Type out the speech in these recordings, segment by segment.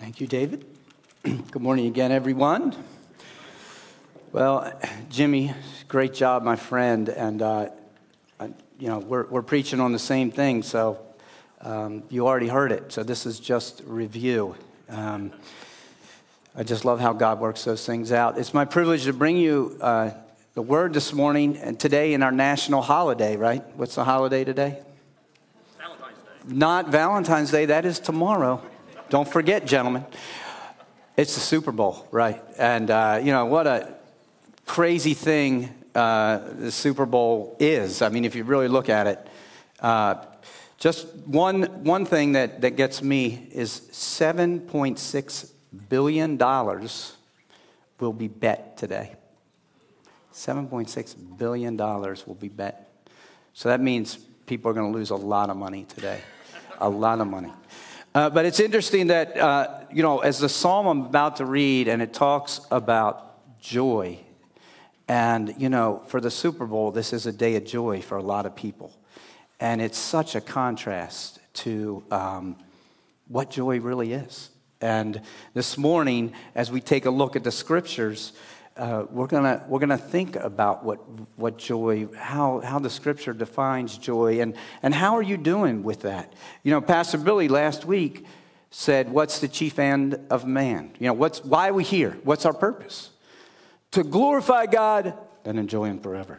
Thank you, David. Good morning again, everyone. Well, Jimmy, great job, my friend, and we're preaching on the same thing, so you already heard it. So this is just review. I just love how God works those things out. It's my privilege to bring you the word this morning and today in our national holiday. Right? What's the holiday today? Valentine's Day. Not Valentine's Day. That is tomorrow. Don't forget, gentlemen. It's the Super Bowl, right? And, what a crazy thing the Super Bowl is. I mean, if you really look at it, just one thing that gets me is $7.6 billion will be bet today. $7.6 billion will be bet. So that means people are going to lose a lot of money today. A lot of money. But it's interesting that, as the psalm I'm about to read, and it talks about joy. And, for the Super Bowl, this is a day of joy for a lot of people. And it's such a contrast to what joy really is. And this morning, as we take a look at the scriptures, we're gonna think about what joy, how the scripture defines joy, and how are you doing with that? Pastor Billy last week said, "What's the chief end of man? Why are we here? What's our purpose? To glorify God and enjoy Him forever."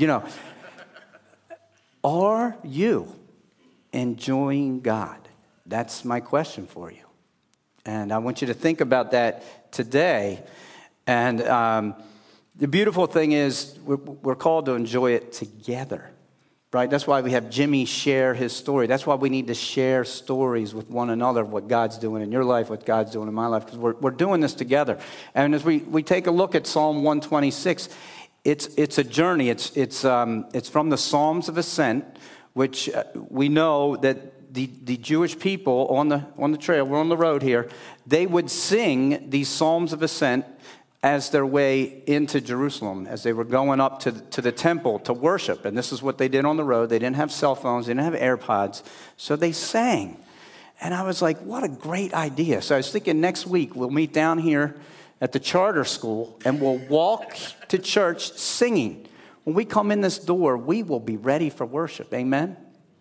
Are you enjoying God? That's my question for you, and I want you to think about that today. And the beautiful thing is we're called to enjoy it together, right? That's why we have Jimmy share his story. That's why we need to share stories with one another of what God's doing in your life, what God's doing in my life, because we're doing this together. And as we take a look at Psalm 126, it's a journey. It's from the Psalms of Ascent, which we know that the Jewish people on the trail, we're on the road here, they would sing these Psalms of Ascent as their way into Jerusalem, as they were going up to the temple to worship. And this is what they did on the road. They didn't have cell phones. They didn't have AirPods. So they sang. And I was like, what a great idea. So I was thinking next week we'll meet down here at the charter school and we'll walk to church singing. When we come in this door, we will be ready for worship. Amen?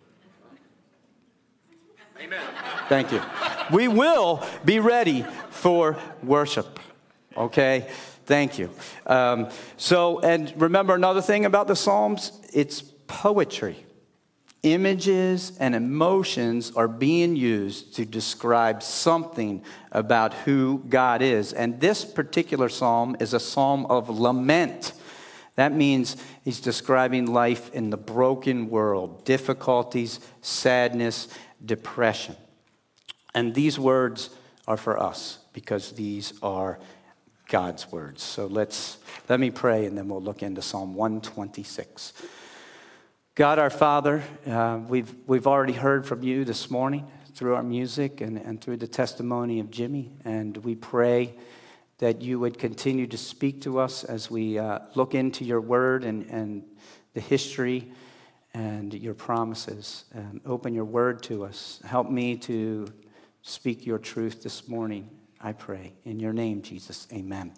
Amen. Thank you. We will be ready for worship. Okay, thank you. And remember another thing about the Psalms, it's poetry. Images and emotions are being used to describe something about who God is. And this particular psalm is a psalm of lament. That means he's describing life in the broken world, difficulties, sadness, depression. And these words are for us because these are God's words. So let me pray, and then we'll look into Psalm 126. God, our Father, we've already heard from you this morning through our music and through the testimony of Jimmy, and we pray that you would continue to speak to us as we look into your word and the history and your promises. Open your word to us. Help me to speak your truth this morning, I pray. In your name, Jesus, amen.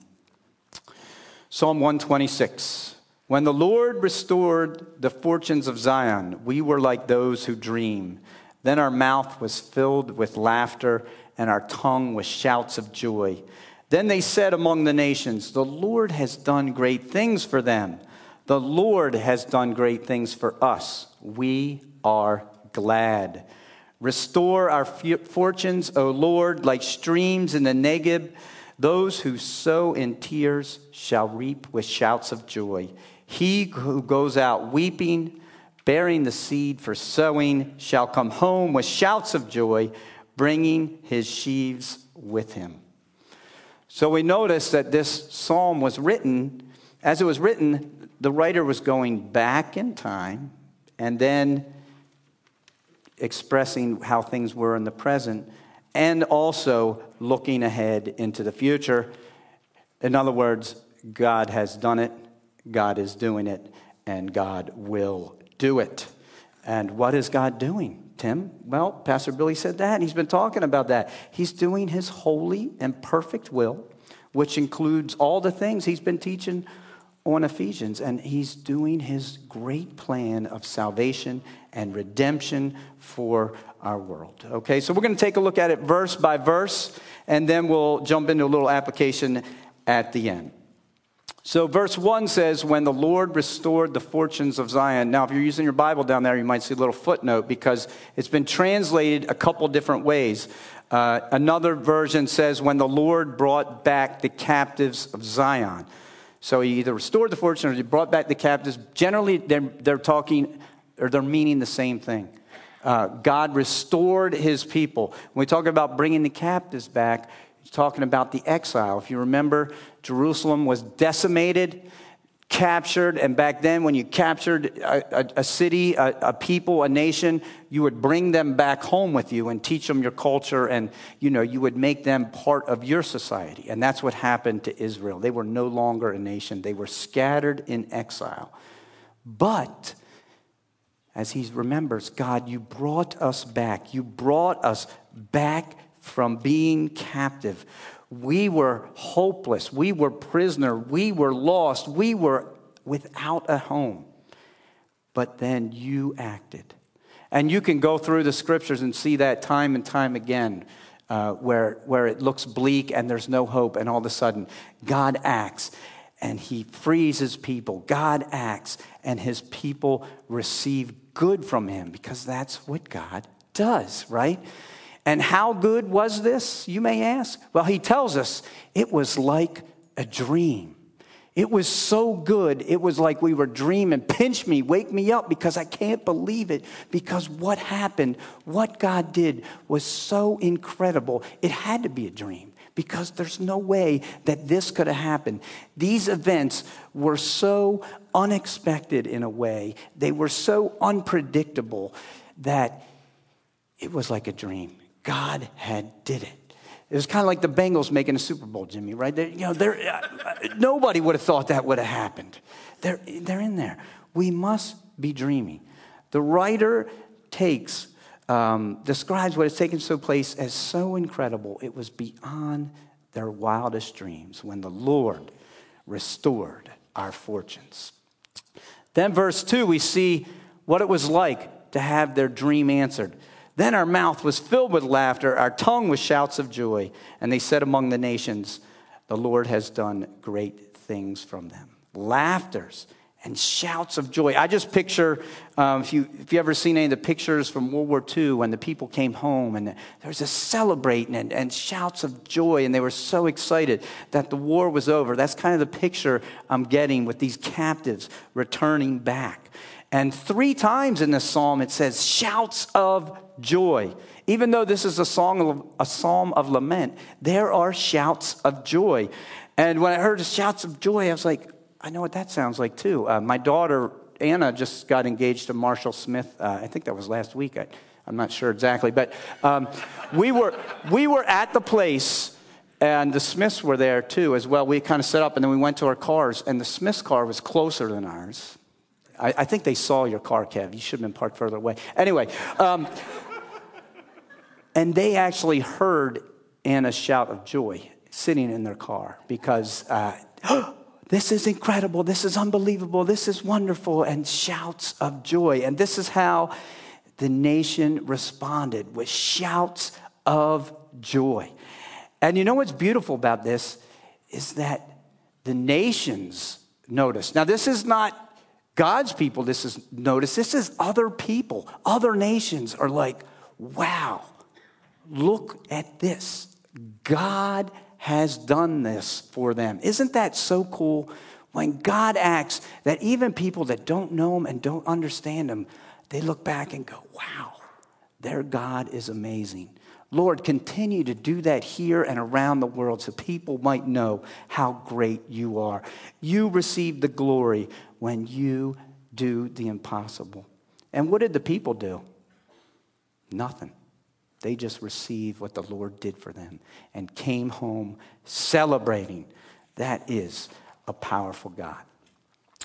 Psalm 126. When the Lord restored the fortunes of Zion, we were like those who dream. Then our mouth was filled with laughter, and our tongue with shouts of joy. Then they said among the nations, the Lord has done great things for them. The Lord has done great things for us. We are glad. Restore our fortunes, O Lord, like streams in the Negeb. Those who sow in tears shall reap with shouts of joy. He who goes out weeping, bearing the seed for sowing, shall come home with shouts of joy, bringing his sheaves with him. So we notice that this psalm was written, as it was written, the writer was going back in time and then expressing how things were in the present, and also looking ahead into the future. In other words, God has done it, God is doing it, and God will do it. And what is God doing Tim? Well, Pastor Billy said that, and he's been talking about that. He's doing his holy and perfect will, which includes all the things he's been teaching on Ephesians, and he's doing his great plan of salvation and redemption for our world. Okay, so we're going to take a look at it verse by verse, and then we'll jump into a little application at the end. So verse 1 says, when the Lord restored the fortunes of Zion. Now, if you're using your Bible down there, you might see a little footnote because it's been translated a couple different ways. Another version says, when the Lord brought back the captives of Zion. So he either restored the fortune or he brought back the captives. Generally, they're talking, or they're meaning the same thing. God restored his people. When we talk about bringing the captives back, he's talking about the exile. If you remember, Jerusalem was decimated, captured, and back then when you captured a city, a people, a nation, you would bring them back home with you and teach them your culture, and you would make them part of your society. And that's what happened to Israel. They were no longer a nation. They were scattered in exile. But as he remembers, God, you brought us back. You brought us back from being captive. We were hopeless. We were prisoner. We were lost. We were without a home. But then you acted. And you can go through the scriptures and see that time and time again, where it looks bleak and there's no hope, and all of a sudden God acts and he frees his people. God acts and his people receive good from him, because that's what God does, right? And how good was this, you may ask? Well, he tells us it was like a dream. It was so good, it was like we were dreaming. Pinch me, wake me up, because I can't believe it. Because what happened, what God did was so incredible. It had to be a dream, because there's no way that this could have happened. These events were so unexpected in a way. They were so unpredictable that it was like a dream. God had did it. It was kind of like the Bengals making a Super Bowl, Jimmy, right? Nobody would have thought that would have happened. They're in there. We must be dreaming. The writer describes what has taken place as so incredible. It was beyond their wildest dreams when the Lord restored our fortunes. Then verse 2, we see what it was like to have their dream answered. Then our mouth was filled with laughter, our tongue with shouts of joy. And they said among the nations, the Lord has done great things from them. Laughters and shouts of joy. I just picture, if you ever seen any of the pictures from World War II when the people came home and there was a celebrating and shouts of joy, and they were so excited that the war was over. That's kind of the picture I'm getting with these captives returning back. And 3 times in this psalm it says shouts of joy. Even though this is a psalm of lament, there are shouts of joy. And when I heard the shouts of joy, I was like, I know what that sounds like too. My daughter, Anna, just got engaged to Marshall Smith. I think that was last week. I'm not sure exactly. But we were at the place, and the Smiths were there too as well. We kind of set up, and then we went to our cars, and the Smiths' car was closer than ours. I think they saw your car, Kev. You should have been parked further away. Anyway, and they actually heard Anna's shout of joy sitting in their car because, this is incredible, this is unbelievable, this is wonderful, and shouts of joy. And this is how the nation responded, with shouts of joy. And you know what's beautiful about this is that the nations noticed. Now, this is not God's people, this is other people. Other nations are like, wow, look at this. God has done this for them. Isn't that so cool? When God acts, that even people that don't know him and don't understand him, they look back and go, wow, their God is amazing. Lord, continue to do that here and around the world so people might know how great you are. You receive the glory when you do the impossible. And what did the people do? Nothing. They just received what the Lord did for them and came home celebrating. That is a powerful God.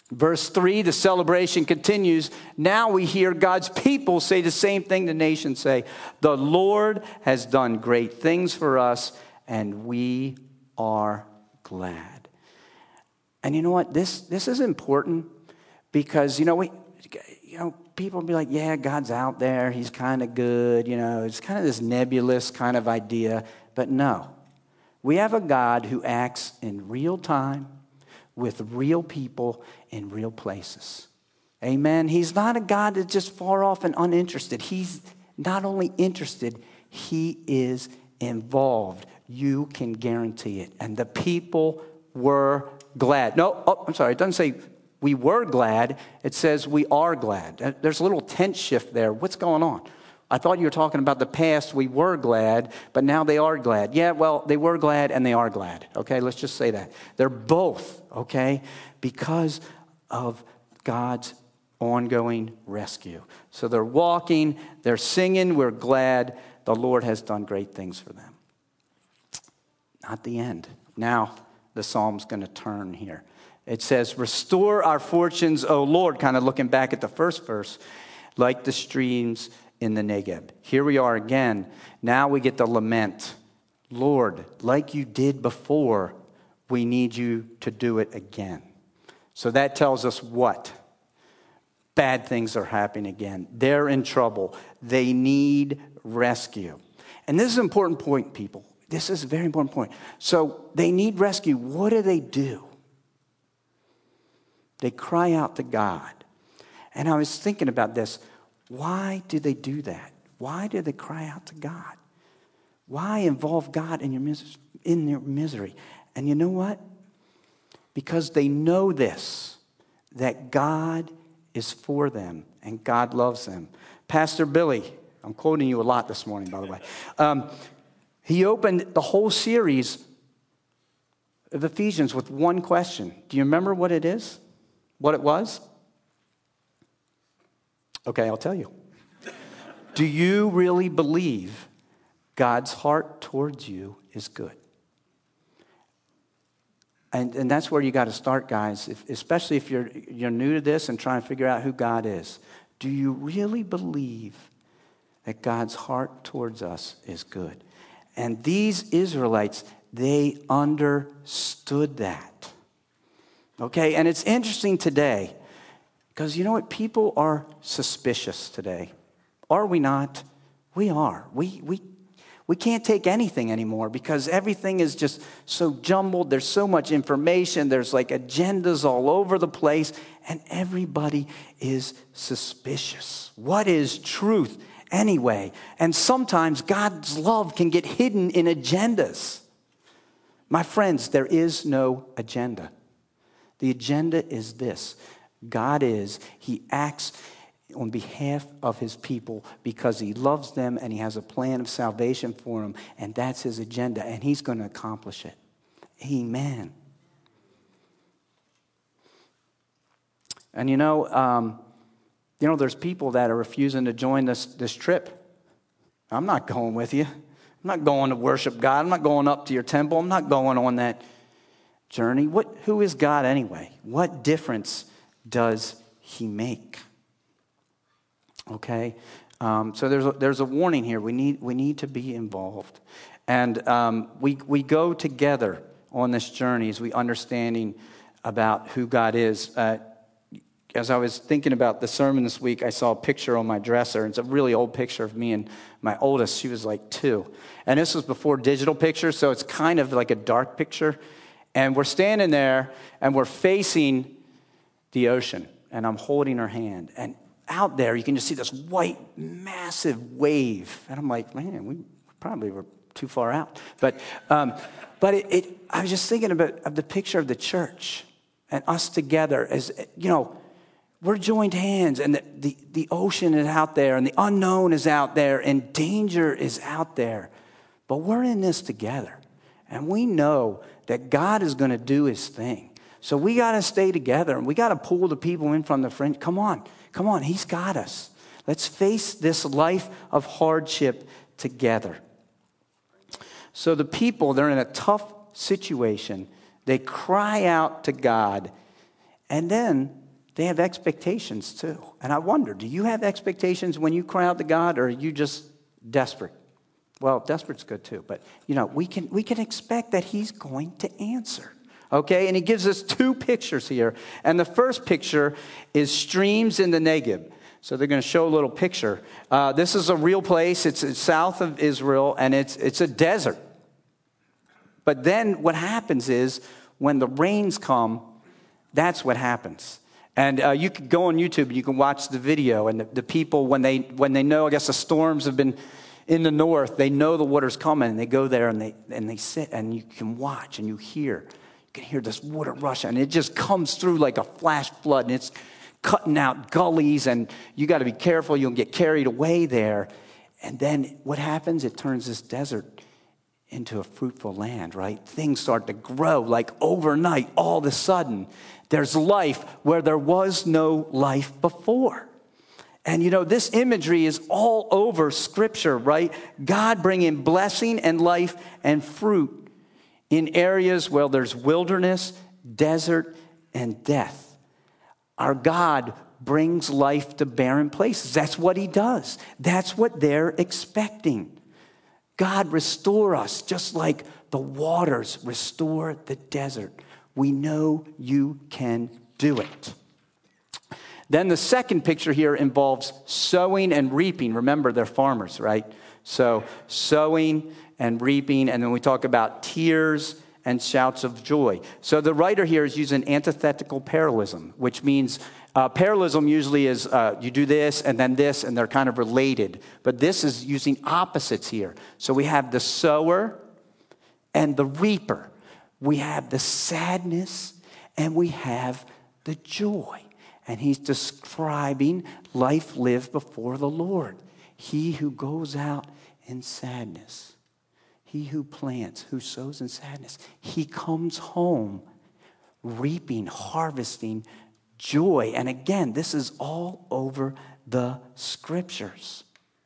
Verse 3, the celebration continues. Now we hear God's people say the same thing the nations say. The Lord has done great things for us, and we are glad. And you know what? This is important because, people will be like, yeah, God's out there. He's kind of good. It's kind of this nebulous kind of idea. But no, we have a God who acts in real time with real people in real places. Amen. He's not a God that's just far off and uninterested. He's not only interested, he is involved. You can guarantee it. And the people were glad. I'm sorry. It doesn't say we were glad. It says we are glad. There's a little tense shift there. What's going on? I thought you were talking about the past. We were glad, but now they are glad. Yeah, well, they were glad and they are glad. Okay, let's just say that. They're both, okay, because of God's ongoing rescue. So they're walking, they're singing, we're glad. The Lord has done great things for them. Not the end. Now the psalm's going to turn here. It says, restore our fortunes, O Lord, kind of looking back at the first verse, like the streams in the Negeb. Here we are again. Now we get the lament. Lord, like you did before, we need you to do it again. So that tells us what? Bad things are happening again. They're in trouble. They need rescue. And this is an important point, people. This is a very important point. So they need rescue. What do? They cry out to God. And I was thinking about this. Why do they do that? Why do they cry out to God? Why involve God in your misery? And you know what? Because they know this, that God is for them and God loves them. Pastor Billy, I'm quoting you a lot this morning, by the way. He opened the whole series of Ephesians with one question. Do you remember what it is? What it was? Okay, I'll tell you. Do you really believe God's heart towards you is good? And that's where you got to start, guys, especially if you're new to this and trying to figure out who God is. Do you really believe that God's heart towards us is good? And these Israelites, they understood that. Okay, and it's interesting today. Because you know what? People are suspicious today. Are we not? We are. We can't take anything anymore because everything is just so jumbled. There's so much information. There's like agendas all over the place. And everybody is suspicious. What is truth anyway? And sometimes God's love can get hidden in agendas. My friends, there is no agenda. The agenda is this. He acts on behalf of his people because he loves them and he has a plan of salvation for them, and that's his agenda, and he's going to accomplish it. Amen. And there's people that are refusing to join this trip. I'm not going with you. I'm not going to worship God. I'm not going up to your temple. I'm not going on that journey. Who is God anyway? What difference does he make? Okay, so there's a warning here. We need to be involved, and we go together on this journey as we understanding about who God is. As I was thinking about the sermon this week, I saw a picture on my dresser. It's a really old picture of me and my oldest. She was like 2, and this was before digital pictures, so it's kind of like a dark picture. And we're standing there, and we're facing the ocean, and I'm holding her hand, and out there you can just see this white massive wave, and I'm like, man, we probably were too far out, but I was just thinking of the picture of the church and us together as we're joined hands, and the ocean is out there, and the unknown is out there, and danger is out there, but we're in this together, and we know that God is going to do his thing. So we got to stay together, and we got to pull the people in from the front. Come on, he's got us. Let's face this life of hardship together. So the people, they're in a tough situation. They cry out to God, And then they have expectations too. And I wonder, do you have expectations when you cry out to God, or are you just desperate? Well, desperate's good too, but we can expect that he's going to answer. Okay, and he gives us two pictures here. And the first picture is streams in the Negev. So they're going to show a little picture. This is a real place. It's south of Israel, and it's a desert. But then what happens is when the rains come, that's what happens. And you can go on YouTube and you can watch the video. And the people, when they know, I guess the storms have been in the north, they know the water's coming, and they go there and they sit, and you can watch and you can hear this water rush, and it just comes through like a flash flood, and it's cutting out gullies, and you got to be careful. You'll get carried away there. And then what happens? It turns this desert into a fruitful land, right? Things start to grow like overnight. All of a sudden, there's life where there was no life before. And this imagery is all over Scripture, right? God bringing blessing and life and fruit in areas where there's wilderness, desert, and death. Our God brings life to barren places. That's what he does. That's what they're expecting. God, restore us just like the waters restore the desert. We know you can do it. Then the second picture here involves sowing and reaping. Remember, they're farmers, right? So sowing and reaping, and then we talk about tears and shouts of joy. So the writer here is using antithetical parallelism, which means parallelism usually is you do this, and they're kind of related. But this is using opposites here. So we have the sower and the reaper. We have the sadness and we have the joy. And he's describing life lived before the Lord. He who goes out in sadness, he who plants, who sows in sadness, he comes home reaping, harvesting joy. And again, this is all over the Scriptures.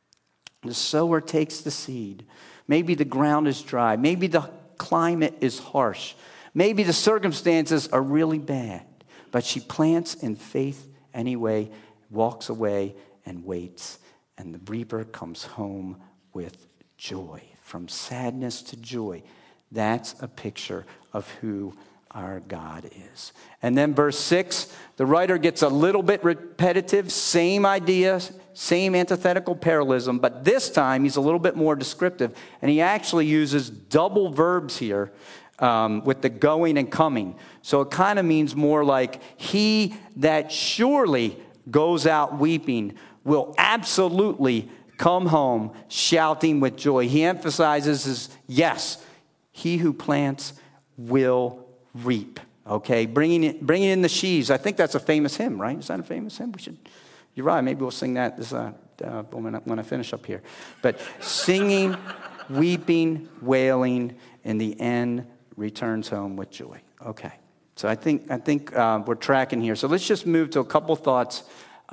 The sower takes the seed. Maybe the ground is dry. Maybe the climate is harsh. Maybe the circumstances are really bad. But she plants in faith anyway, walks away and waits. And the reaper comes home with joy. From sadness to joy. That's a picture of who our God is. And then verse 6, the writer gets a little bit repetitive. Same idea, same antithetical parallelism. But this time he's a little bit more descriptive. And he actually uses double verbs here. With the going and coming. So it kind of means more like he that surely goes out weeping will absolutely come home shouting with joy. He emphasizes is yes, he who plants will reap. Okay, bringing in the sheaves. I think that's a famous hymn, right? Is that a famous hymn? You're right. Maybe we'll sing that this, when I finish up here. But singing, weeping, wailing, in the end returns home with joy. Okay, so I think we're tracking here. So let's just move to a couple thoughts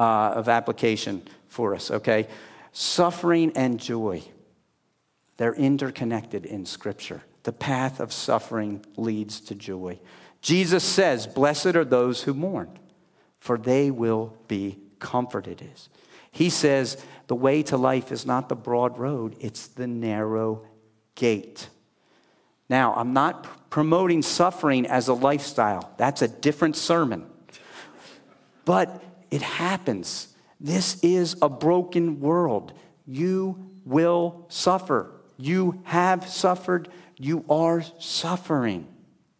of application for us. Okay, suffering and joy, they're interconnected in Scripture. The path of suffering leads to joy. Jesus says, "Blessed are those who mourn, for they will be comforted." He says, "The way to life is not the broad road; it's the narrow gate." Now, I'm not promoting suffering as a lifestyle. That's a different sermon. But it happens. This is a broken world. You will suffer. You have suffered. You are suffering.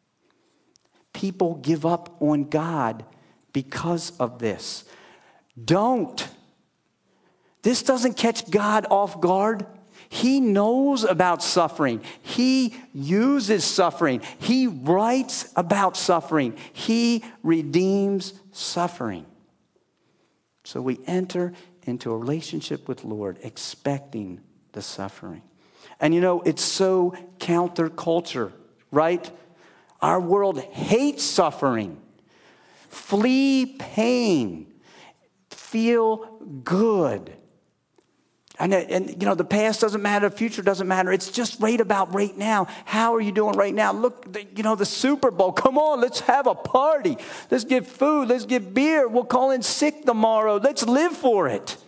People give up on God because of this. Don't. This doesn't catch God off guard. He knows about suffering. He uses suffering. He writes about suffering. He redeems suffering. So we enter into a relationship with the Lord expecting the suffering. And it's so counterculture, right? Our world hates suffering. Flee pain. Feel good. And the past doesn't matter, the future doesn't matter. It's just right about right now. How are you doing right now? Look, the Super Bowl. Come on, let's have a party. Let's get food. Let's get beer. We'll call in sick tomorrow. Let's live for it.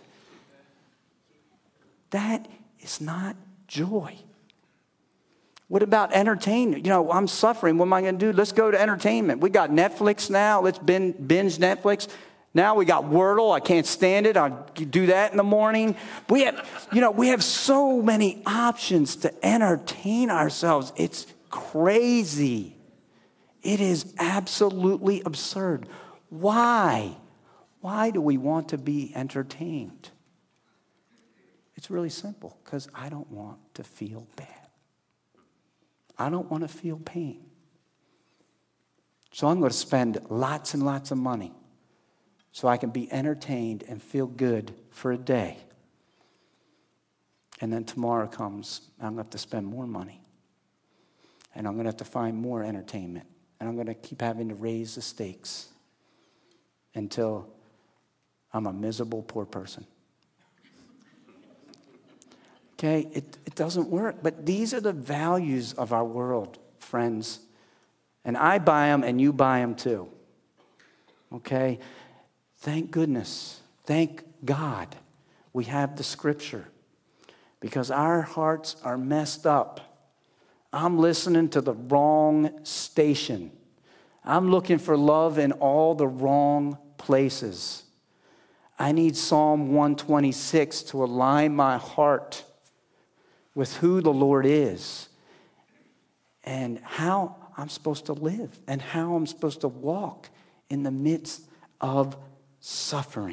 That is not joy. What about entertainment? I'm suffering. What am I going to do? Let's go to entertainment. We got Netflix now. Let's binge Netflix. Now we got Wordle. I can't stand it. I'll do that in the morning. We have so many options to entertain ourselves. It's crazy. It is absolutely absurd. Why? Why do we want to be entertained? It's really simple, because I don't want to feel bad. I don't want to feel pain. So I'm going to spend lots and lots of money so I can be entertained and feel good for a day. And then tomorrow comes, I'm going to have to spend more money. And I'm going to have to find more entertainment. And I'm going to keep having to raise the stakes until I'm a miserable poor person. Okay, it doesn't work. But these are the values of our world, friends. And I buy them and you buy them too. Okay? Thank goodness. Thank God we have the scripture. Because our hearts are messed up. I'm listening to the wrong station. I'm looking for love in all the wrong places. I need Psalm 126 to align my heart with who the Lord is and how I'm supposed to live and how I'm supposed to walk in the midst of suffering.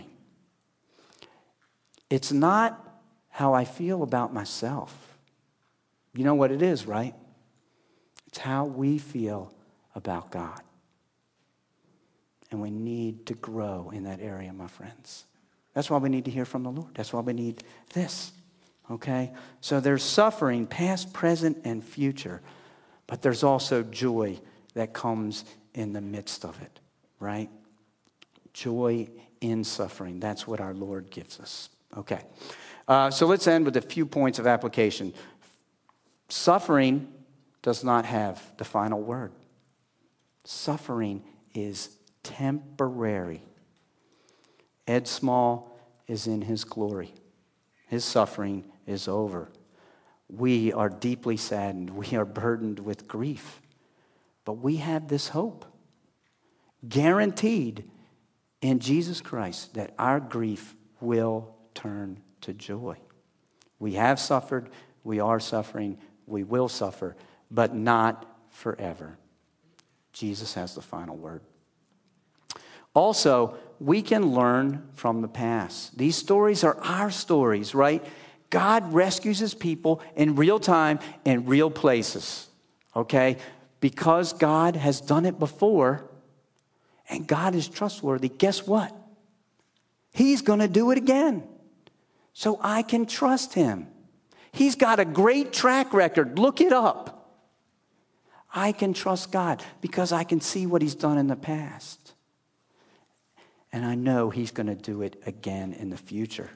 It's not how I feel about myself. You know what it is, right? It's how we feel about God. And we need to grow in that area, my friends. That's why we need to hear from the Lord. That's why we need this. Okay? So there's suffering, past, present, and future. But there's also joy that comes in the midst of it, right? Joy in suffering. That's what our Lord gives us. Okay. So let's end with a few points of application. Suffering does not have the final word. Suffering is temporary. Ed Small is in his glory. His suffering is over. We are deeply saddened. We are burdened with grief. But we have this hope, guaranteed in Jesus Christ, that our grief will turn to joy. We have suffered, we are suffering, we will suffer, but not forever. Jesus has the final word. Also, we can learn from the past. These stories are our stories, right? God rescues his people in real time, in real places, okay? Because God has done it before, and God is trustworthy, guess what? He's going to do it again. So I can trust him. He's got a great track record. Look it up. I can trust God because I can see what he's done in the past. And I know he's going to do it again in the future.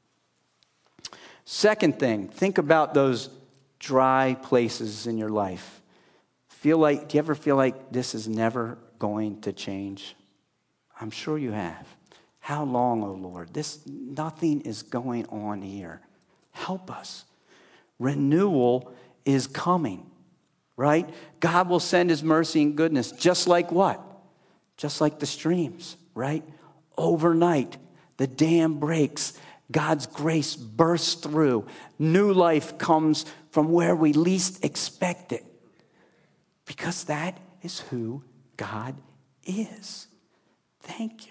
Second thing, think about those dry places in your life. Do you ever feel like this is never going to change? I'm sure you have. How long, O Lord? Nothing is going on here. Help us. Renewal is coming, right? God will send his mercy and goodness, just like what? Just like the streams, right? Overnight, the dam breaks. God's grace bursts through. New life comes from where we least expect it. Because that is who God is. Thank you.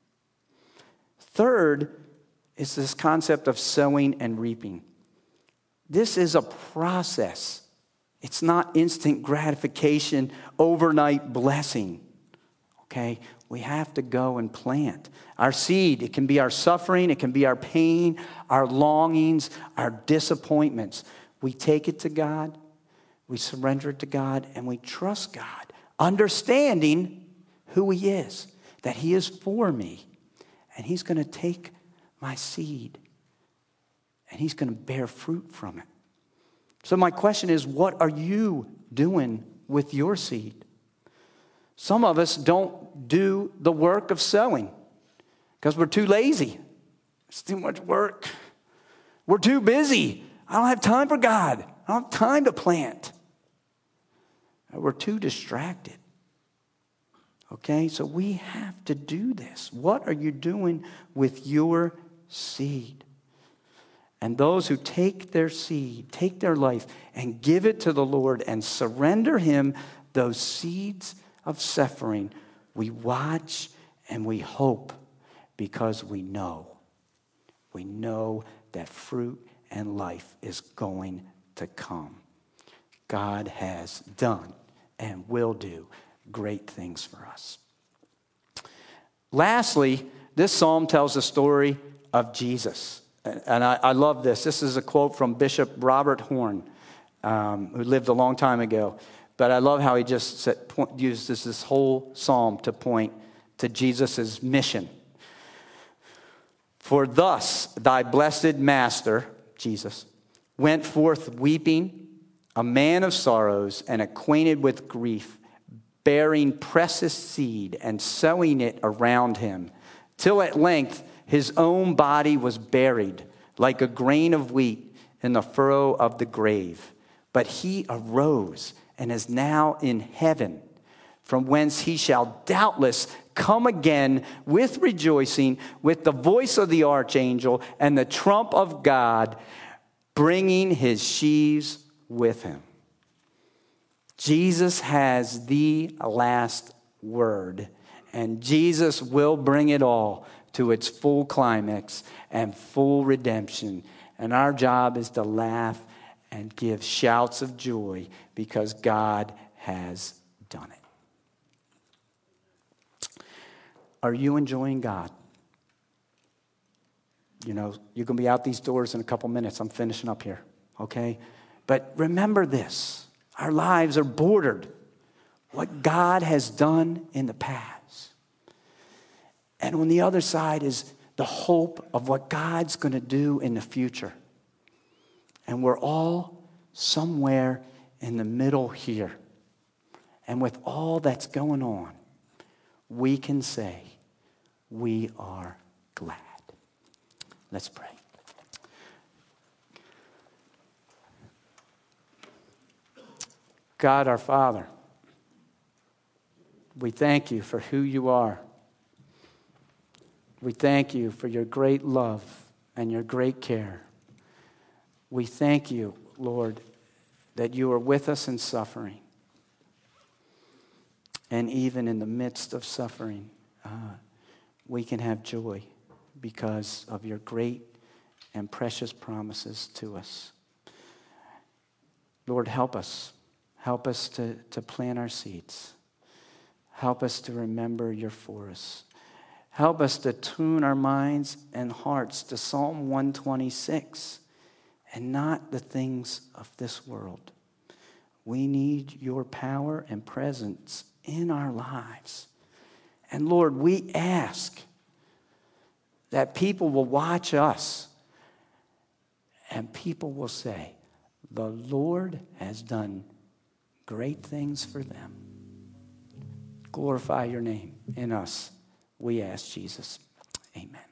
Third is this concept of sowing and reaping. This is a process. It's not instant gratification, overnight blessing. Okay? We have to go and plant. Our seed, it can be our suffering, it can be our pain, our longings, our disappointments. We take it to God, we surrender it to God, and we trust God, understanding who he is, that he is for me, and he's going to take my seed and he's going to bear fruit from it. So my question is, what are you doing with your seed? Some of us don't do the work of sowing because we're too lazy. It's too much work. We're too busy. I don't have time for God. I don't have time to plant. We're too distracted. Okay, so we have to do this. What are you doing with your seed? And those who take their seed, take their life, and give it to the Lord and surrender him those seeds of suffering, we watch and we hope because we know. We know that fruit and life is going to come. God has done and will do great things for us. Lastly, this psalm tells the story of Jesus. And I love this. This is a quote from Bishop Robert Horn, who lived a long time ago. But I love how he just uses this whole psalm to point to Jesus' mission. For thus thy blessed Master, Jesus, went forth weeping, a man of sorrows and acquainted with grief, bearing precious seed and sowing it around him, till at length his own body was buried like a grain of wheat in the furrow of the grave. But he arose and is now in heaven, from whence he shall doubtless come again with rejoicing, with the voice of the archangel and the trump of God, bringing his sheaves with him. Jesus has the last word, and Jesus will bring it all to its full climax and full redemption. And our job is to laugh and give shouts of joy because God has done it. Are you enjoying God? You know, you're going to be out these doors in a couple minutes. I'm finishing up here, okay? But remember this. Our lives are bordered what God has done in the past. And on the other side is the hope of what God's going to do in the future. And we're all somewhere in the middle here. And with all that's going on, we can say we are glad. Let's pray. God our Father, we thank you for who you are. We thank you for your great love and your great care. We thank you, Lord, that you are with us in suffering. And even in the midst of suffering, we can have joy because of your great and precious promises to us. Lord, help us. Help us to plant our seeds. Help us to remember you're for us. Help us to tune our minds and hearts to Psalm 126 and not the things of this world. We need your power and presence in our lives. And Lord, we ask that people will watch us and people will say, the Lord has done great things for them. Glorify your name in us, we ask Jesus. Amen.